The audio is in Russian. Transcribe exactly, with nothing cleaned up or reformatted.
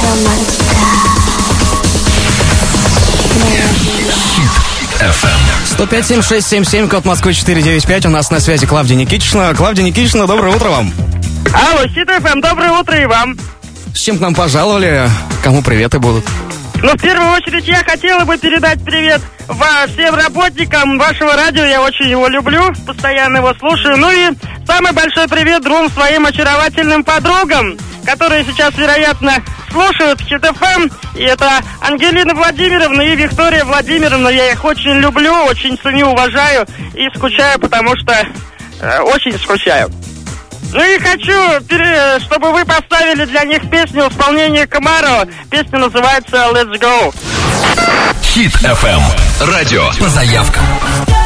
сто пять семь шесть семь семь, код Москвы четыре девять пять. У нас на связи Клавдия Никитична. Клавдия Никитична, доброе утро вам. Алло, Хит эф эм, доброе утро и вам. С чем к нам пожаловали? Кому приветы будут? Ну, в первую очередь, я хотела бы передать привет всем работникам вашего радио. Я очень его люблю, постоянно его слушаю. Ну и самый большой привет двум своим очаровательным подругам, которые сейчас, вероятно, слушают Хит эф эм. И это Ангелина Владимировна и Виктория Владимировна. Я их очень люблю, очень ценю, уважаю и скучаю, потому что э, очень скучаю. Ну и хочу, чтобы вы поставили для них песню в исполнении Комарова. Песня называется «Let's Go». Хит эф эм. Радио по заявкам.